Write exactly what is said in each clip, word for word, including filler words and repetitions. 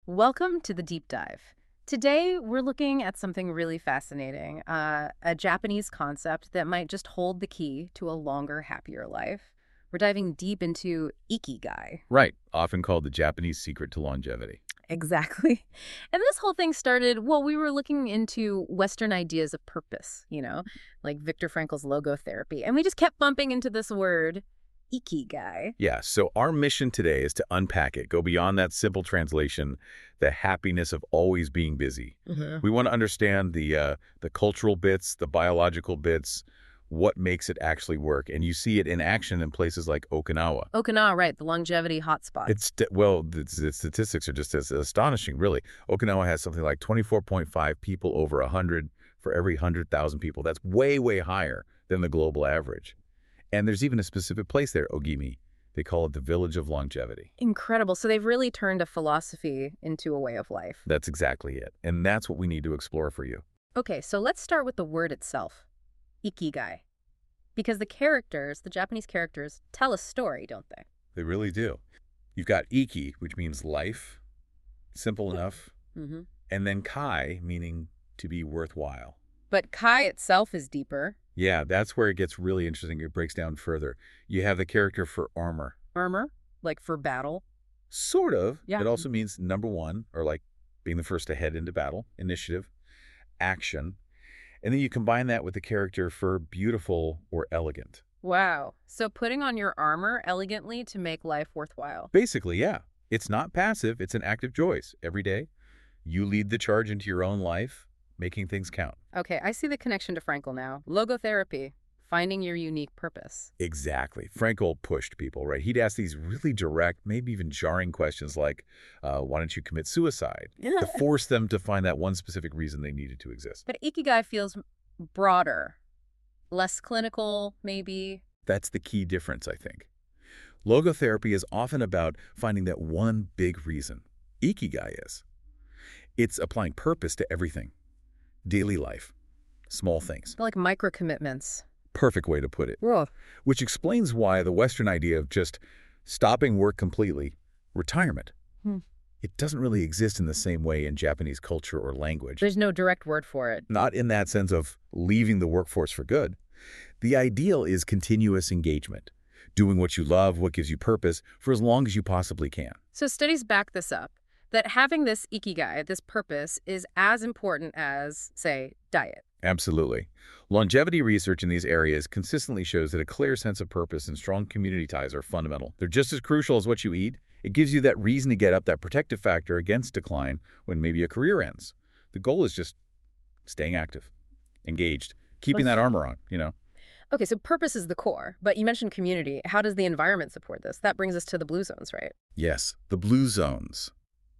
Welcome to the deep dive. Today, we're looking at something really fascinating, uh, a Japanese concept that might just hold the key to a longer, happier life. We're diving deep into ikigai. Right, often called the Japanese secret to longevity. Exactly. And this whole thing started, well, we were looking into Western ideas of purpose, you know, like Viktor Frankl's logotherapy. And we just kept bumping into this word, ikigai. Yeah, so our mission today is to unpack it, go beyond that simple translation, the happiness of always being busy. Mm-hmm. We want to understand the uh, the cultural bits, the biological bits, what makes it actually work. And you see it in action in places like Okinawa. Okinawa, right, the longevity hotspot. It's, well, the, the statistics are just as astonishing, really. Okinawa has something like twenty-four point five people over one hundred for every one hundred thousand people. That's way, way higher than the global average. And there's even a specific place there, Ogimi. They call it the Village of Longevity. Incredible. So they've really turned a philosophy into a way of life. That's exactly it. And that's what we need to explore for you. Okay, so let's start with the word itself, ikigai. Because the characters, the Japanese characters, tell a story, don't they? They really do. You've got iki, which means life, simple enough, Mm-hmm. and then kai, meaning to be worthwhile. But kai itself is deeper. Yeah, that's where it gets really interesting. It breaks down further. You have the character for armor. Armor, like for battle. Sort of. Yeah. It also means number one, or like being the first to head into battle, initiative, action. And then you combine that with the character for beautiful or elegant. Wow. So putting on your armor elegantly to make life worthwhile. Basically, yeah. It's not passive. It's an active choice. Every day, you lead the charge into your own life, making things count. Okay, I see the connection to Frankl now. Logotherapy, finding your unique purpose. Exactly. Frankl pushed people, right? He'd ask these really direct, maybe even jarring questions like, uh, why don't you commit suicide? To force them to find that one specific reason they needed to exist. But ikigai feels broader, less clinical, maybe. That's the key difference, I think. Logotherapy is often about finding that one big reason. Ikigai is. It's applying purpose to everything. Daily life. Small things. Like micro commitments. Perfect way to put it. Whoa. Which explains why the Western idea of just stopping work completely, retirement, Hmm. it doesn't really exist in the same way in Japanese culture or language. There's no direct word for it. Not in that sense of leaving the workforce for good. The ideal is continuous engagement, doing what you love, what gives you purpose, for as long as you possibly can. So studies back this up, that having this ikigai, this purpose, is as important as, say, diet. Absolutely. Longevity research in these areas consistently shows that a clear sense of purpose and strong community ties are fundamental. They're just as crucial as what you eat. It gives you that reason to get up, that protective factor against decline when maybe a career ends. The goal is just staying active, engaged, keeping that armor on, you know. Okay, so purpose is the core, but you mentioned community. How does the environment support this? That brings us to the blue zones, right? Yes, the blue zones.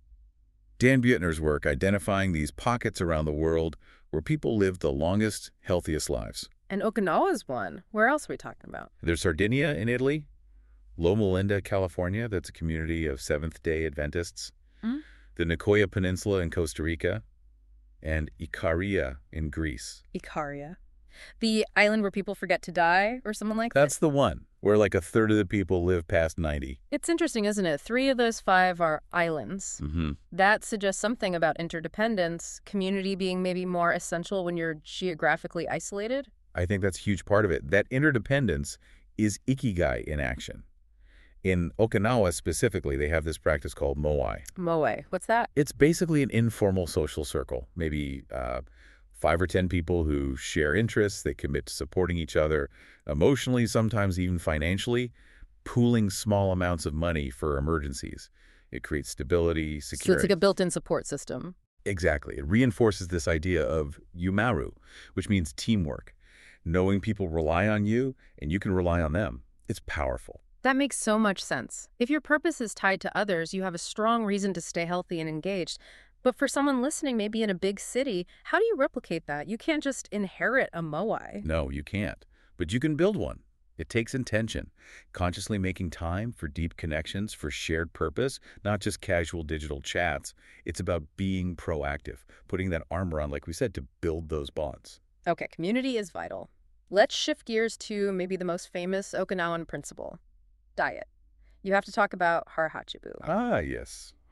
Dan Buettner's work identifying these pockets around the world where people live the longest, healthiest lives. And Okinawa is one. Where else are we talking about? There's Sardinia in Italy, Loma Linda, California, that's a community of Seventh-day Adventists, Mm. the Nicoya Peninsula in Costa Rica, and Ikaria in Greece. Ikaria. The island where people forget to die, or someone like That's that? the one, where like a third of the people live past ninety. It's interesting, isn't it? Three of those five are islands. Mm-hmm. That suggests something about interdependence, community being maybe more essential when you're geographically isolated. I think that's a huge part of it. That interdependence is ikigai in action. In Okinawa specifically, they have this practice called moai. Moe, what's that? It's basically an informal social circle, maybe uh, five or ten people who share interests, they commit to supporting each other emotionally, sometimes even financially, pooling small amounts of money for emergencies. It creates stability, So it's security. like a built-in support system. Exactly. It reinforces this idea of yumaru, which means teamwork. Knowing people rely on you and you can rely on them. It's powerful. That makes so much sense. If your purpose is tied to others, you have a strong reason to stay healthy and engaged. But for someone listening, maybe in a big city, how do you replicate that? You can't just inherit a moai. No, you can't. But you can build one. It takes intention, consciously making time for deep connections, for shared purpose, not just casual digital chats. It's about being proactive, putting that armor on, like we said, to build those bonds. Okay, community is vital. Let's shift gears to maybe the most famous Okinawan principle, diet. You have to talk about Hara Hachibu. Ah, yes.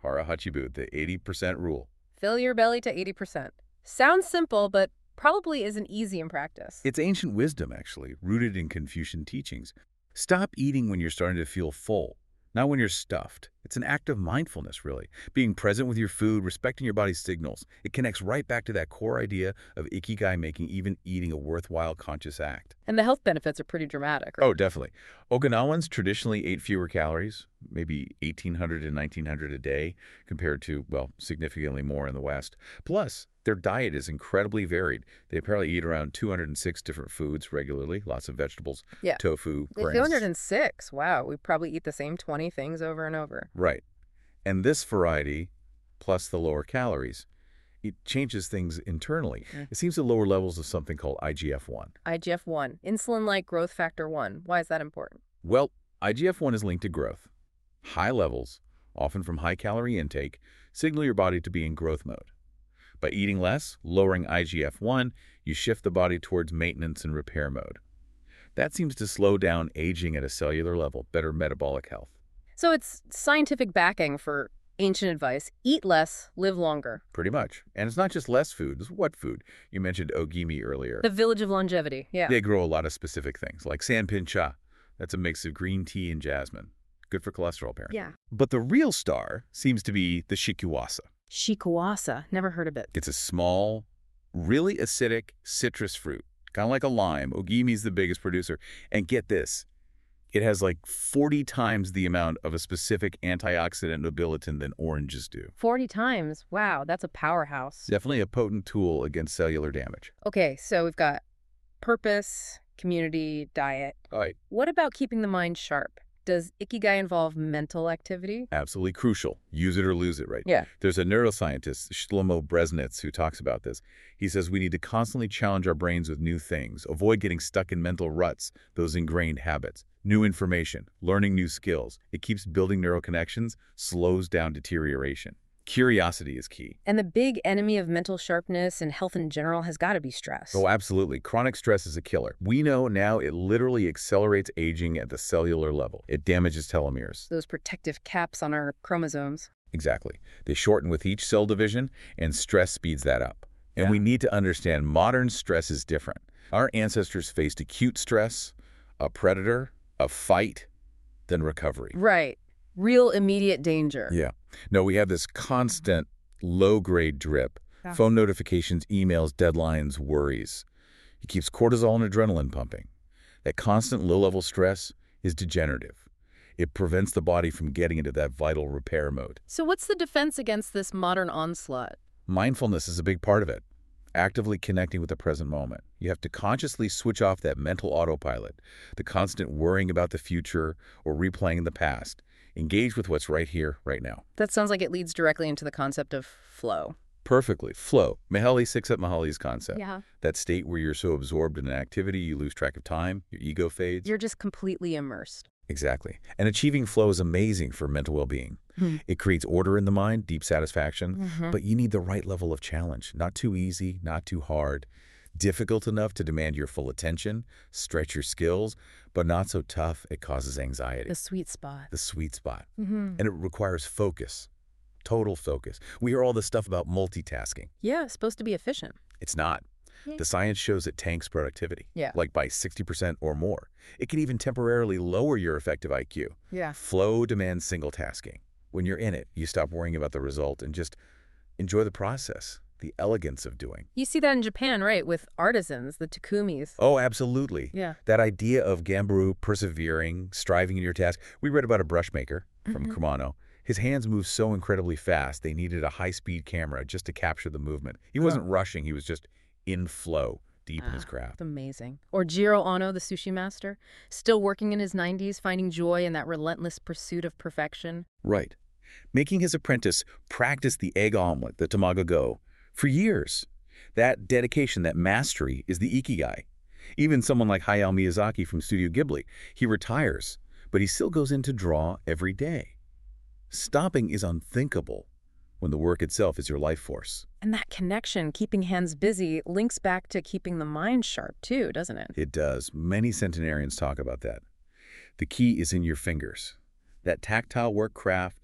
Hara Hachibu, the eighty percent rule. Fill your belly to eighty percent. Sounds simple, but probably isn't easy in practice. It's ancient wisdom, actually, rooted in Confucian teachings. Stop eating when you're starting to feel full, not when you're stuffed. It's an act of mindfulness, really. Being present with your food, respecting your body's signals. It connects right back to that core idea of ikigai making even eating a worthwhile conscious act. And the health benefits are pretty dramatic, right? Oh, definitely. Okinawans traditionally ate fewer calories, maybe eighteen hundred to nineteen hundred a day, compared to, well, significantly more in the West. Plus, their diet is incredibly varied. They apparently eat around two hundred six different foods regularly, lots of vegetables, Yeah. tofu, grains. two hundred six. Wow, we probably eat the same twenty things over and over. Right. And this variety, plus the lower calories, it changes things internally. Mm. It seems to lower levels of something called I G F one. I G F one, insulin-like growth factor one. Why is that important? Well, I G F one is linked to growth. High levels, often from high-calorie intake, signal your body to be in growth mode. By eating less, lowering I G F one, you shift the body towards maintenance and repair mode. That seems to slow down aging at a cellular level, better metabolic health. So it's scientific backing for ancient advice. Eat less, live longer. Pretty much. And it's not just less food, it's what food? You mentioned ogimi earlier. The village of longevity, yeah. They grow a lot of specific things, like sanpin cha. That's a mix of green tea and jasmine. Good for cholesterol, apparently. Yeah. But the real star seems to be the shikuwasa. Shikuwasa, never heard of it. It's a small, really acidic citrus fruit, kind of like a lime. Ogimi's the biggest producer. And get this, it has like forty times the amount of a specific antioxidant nobiletin than oranges do. forty times. Wow, that's a powerhouse. Definitely a potent tool against cellular damage. Okay, so we've got purpose, community, diet. All right. What about keeping the mind sharp? Does Ikigai involve mental activity? Absolutely crucial. Use it or lose it, right? Yeah. There's a neuroscientist, Shlomo Bresnitz, who talks about this. He says we need to constantly challenge our brains with new things, avoid getting stuck in mental ruts, those ingrained habits. New information, learning new skills. It keeps building neural connections, slows down deterioration. Curiosity is key. And the big enemy of mental sharpness and health in general has got to be stress. Oh, absolutely. Chronic stress is a killer. We know now it literally accelerates aging at the cellular level. It damages telomeres. Those protective caps on our chromosomes. Exactly. They shorten with each cell division, and stress speeds that up. And Yeah. we need to understand modern stress is different. Our ancestors faced acute stress, a predator, a fight, then recovery. Right. Real immediate danger. Yeah. No, we have this constant low-grade drip. Yeah. Phone notifications, emails, deadlines, worries. It keeps cortisol and adrenaline pumping. That constant low-level stress is degenerative. It prevents the body from getting into that vital repair mode. So what's the defense against this modern onslaught? Mindfulness is a big part of it. Actively connecting with the present moment. You have to consciously switch off that mental autopilot, the constant worrying about the future or replaying the past. Engage with what's right here, right now. That sounds like it leads directly into the concept of flow. Perfectly. Flow. Mihaly Csikszentmihalyi's concept. Yeah. That state where you're so absorbed in an activity you lose track of time, your ego fades. You're just completely immersed. Exactly. And achieving flow is amazing for mental well-being. Hmm. It creates order in the mind, deep satisfaction, Mm-hmm. but you need the right level of challenge. Not too easy, not too hard. Difficult enough to demand your full attention, stretch your skills, but not so tough it causes anxiety. The sweet spot. The sweet spot. Mm-hmm. And it requires focus, total focus. We hear all this stuff about multitasking. Yeah, it's supposed to be efficient. It's not. Yeah. The science shows it tanks productivity, Yeah. like by sixty percent or more. It can even temporarily lower your effective I Q. Yeah. Flow demands single tasking. When you're in it, you stop worrying about the result and just enjoy the process, the elegance of doing. You see that in Japan, right? With artisans, the takumis. Oh, absolutely. Yeah. That idea of Gamburu persevering, striving in your task. We read about a brush maker from Mhm. Kumano. His hands moved so incredibly fast, they needed a high-speed camera just to capture the movement. He wasn't rushing, he was just in flow, deep in his Ah, craft. It's amazing. Or Jiro Ono, the sushi master, still working in his nineties, finding joy in that relentless pursuit of perfection. Right. Making his apprentice practice the egg omelet, the tamago go, for years. That dedication, that mastery is the ikigai. Even someone like Hayao Miyazaki from Studio Ghibli, he retires, but he still goes in to draw every day. Stopping is unthinkable when the work itself is your life force. And that connection, keeping hands busy, links back to keeping the mind sharp too, doesn't it? It does. Many centenarians talk about that. The key is in your fingers. That tactile work craft,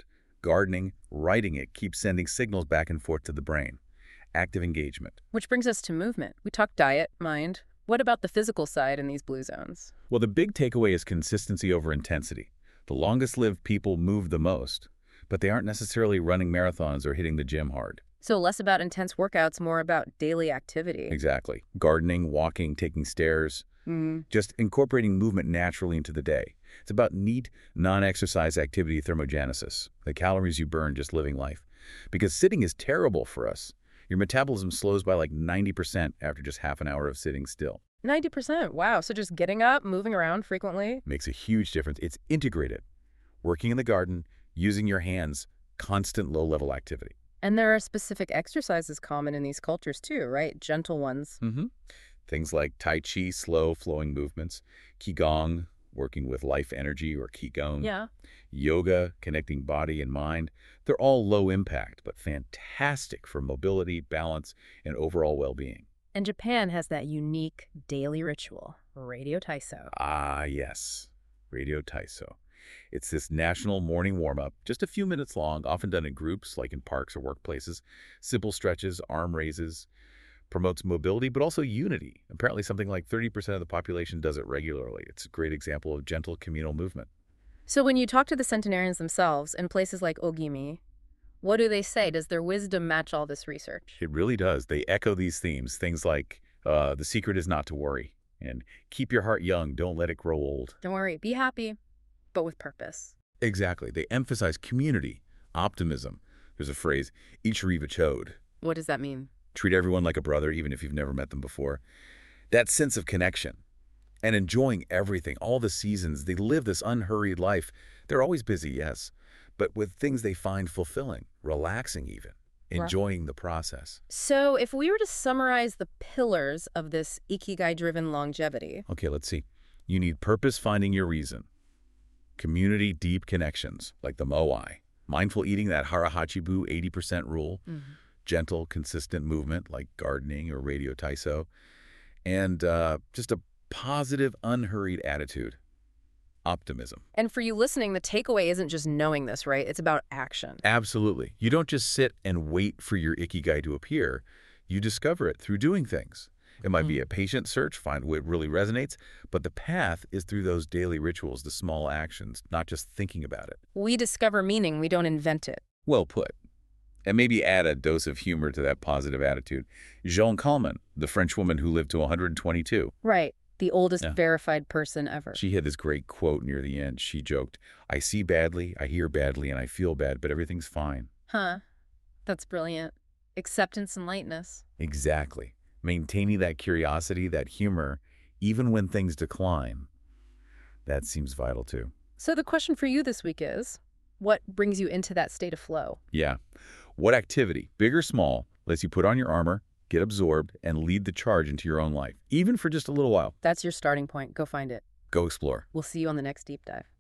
Gardening, writing it, keeps sending signals back and forth to the brain. Active engagement. Which brings us to movement. We talked diet, mind. What about the physical side in these blue zones? Well, the big takeaway is consistency over intensity. The longest-lived people move the most, but they aren't necessarily running marathons or hitting the gym hard. So less about intense workouts, more about daily activity. Exactly. Gardening, walking, taking stairs, Mm-hmm. just incorporating movement naturally into the day. It's about neat, non-exercise activity thermogenesis, the calories you burn just living life. Because sitting is terrible for us. Your metabolism slows by like ninety percent after just half an hour of sitting still. ninety percent. Wow. So just getting up, moving around frequently. Makes a huge difference. It's integrated. Working in the garden, using your hands, constant low-level activity. And there are specific exercises common in these cultures too, right? Gentle ones. Mm-hmm. Things like Tai Chi, slow flowing movements, Qigong, working with life energy or Qigong, Yeah. yoga, connecting body and mind. They're all low impact, but fantastic for mobility, balance, and overall well-being. And Japan has that unique daily ritual, Radio Taiso. Ah, yes, Radio Taiso. It's this national morning warm-up, just a few minutes long, often done in groups, like in parks or workplaces. Simple stretches, arm raises, promotes mobility, but also unity. Apparently something like thirty percent of the population does it regularly. It's a great example of gentle communal movement. So when you talk to the centenarians themselves in places like Ogimi, what do they say? Does their wisdom match all this research? It really does. They echo these themes, things like uh, the secret is not to worry, and keep your heart young, don't let it grow old. Don't worry, be happy, but with purpose. Exactly. They emphasize community, optimism. There's a phrase, Ichiriva Chode. What does that mean? Treat everyone like a brother, even if you've never met them before. That sense of connection and enjoying everything, all the seasons. They live this unhurried life. They're always busy, yes, but with things they find fulfilling, relaxing even, enjoying the process. So if we were to summarize the pillars of this Ikigai-driven longevity. Okay, let's see. You need purpose, finding your reason. Community, deep connections, like the Moai. Mindful eating, that Harahachibu eighty percent rule. Mm-hmm. Gentle, consistent movement like gardening or Radio Taiso, and uh, just a positive, unhurried attitude. Optimism. And for you listening, the takeaway isn't just knowing this, right? It's about action. Absolutely. You don't just sit and wait for your Ikigai to appear. You discover it through doing things. It might be a patient search, find what really resonates, but the path is through those daily rituals, the small actions, not just thinking about it. We discover meaning, we don't invent it. Well put. And maybe add a dose of humor to that positive attitude. Jeanne Calment, the French woman who lived to one hundred twenty-two. Right. The oldest Yeah. verified person ever. She had this great quote near the end. She joked, I see badly, I hear badly, and I feel bad, but everything's fine. Huh. That's brilliant. Acceptance and lightness. Exactly. Maintaining that curiosity, that humor, even when things decline, that seems vital too. So the question for you this week is, what brings you into that state of flow? Yeah. What activity, big or small, lets you put on your armor, get absorbed, and lead the charge into your own life, even for just a little while? That's your starting point. Go find it. Go explore. We'll see you on the next deep dive.